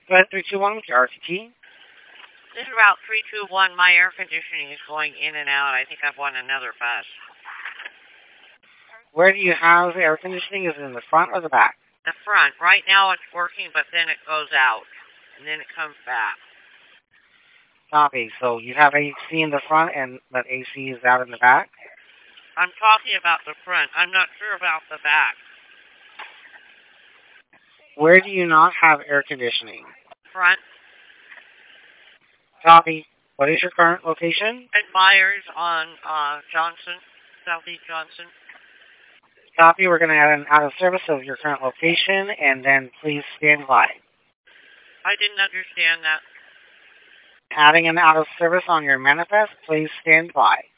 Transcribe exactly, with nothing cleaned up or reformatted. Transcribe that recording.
Flight three two one with your R T T. This is Route three two one. My air conditioning is going in and out. I think I've won another bus. Where do you have the air conditioning? Is it in the front or the back? The front. Right now it's working, but then it goes out. And then it comes back. Copy. So you have A C in the front and that A C is out in the back? I'm talking about the front. I'm not sure about the back. Where do you not have air conditioning? Front. Copy. What is your current location? At Myers on uh, Johnson, Southeast Johnson. Copy. We're going to add an out of service of your current location, and then please stand by. I didn't understand that. Adding an out of service on your manifest, please stand by.